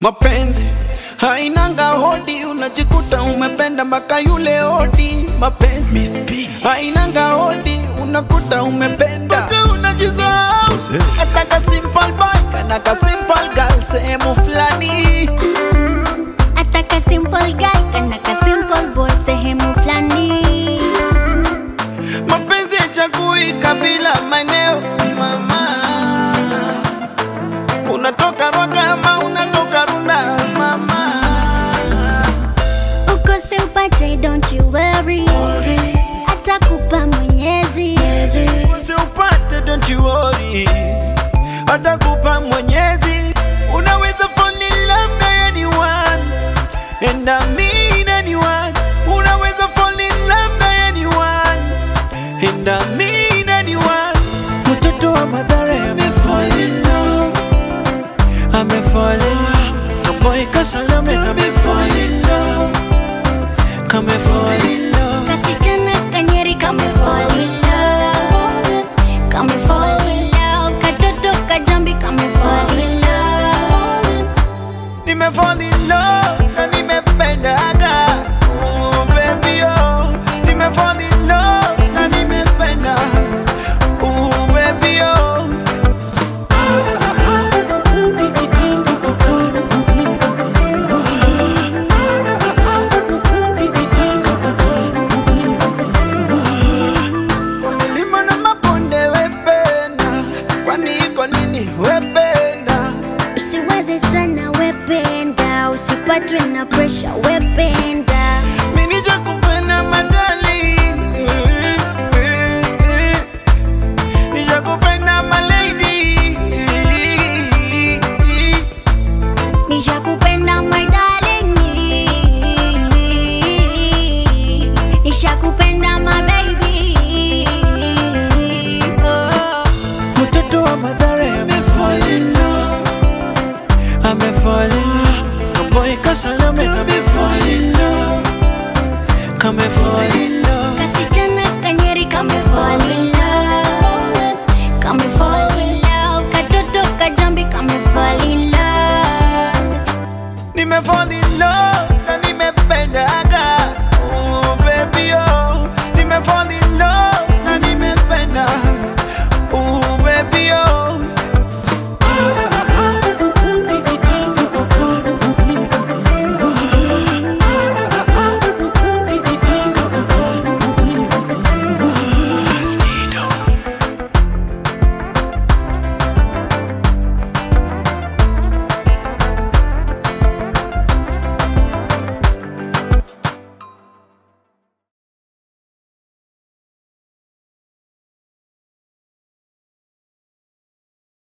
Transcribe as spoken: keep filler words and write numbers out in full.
Mapenzi hainanga hodi, unajikuta umependa mpaka yule hodi. Mapenzi hainanga hodi, unakuta umependa mpaka unajisahau. Ataka simple boy kana ka simple girl sehemu fulani. Ataka simple guy kana ka simple boy sehemu fulani. Mapenzi hachagui kabila, maeneo mama. Unatoka Rwaka ama unatoka Runda mama. Ukose upate don't you worry, atakupa Mwenyezi. Ukose upate don't you worry, atakupa Mwenyezi. Unaweza fall in love na anyone, and I mean anyone. Unaweza fall in love na anyone, and I mean anyone. Mtoto wa Mathare ame fall in love, ame fall in love. Kaboy Kasalame ame fall in love, kame fall in love. Kasichana Kanyeri kame fall in love, kame fall in love. Katoto Kajambi kame fall in love. Nime fall in love na nimependaga. Oh baby oh, nime fall in love na nimependa. Oh baby oh. Kwa milima na mabonde wependa, kwani iko nini wependa? Usiwaze sana wependa, usipatwe na pressure wependa. Mimi nijakupenda madali, nijakupenda my lady, Nishakupenda my darling, nishakupenda my baby. Oh. mtoto wa Mathare ame fall in love, ame fall in love. Kaboy Kasalame ame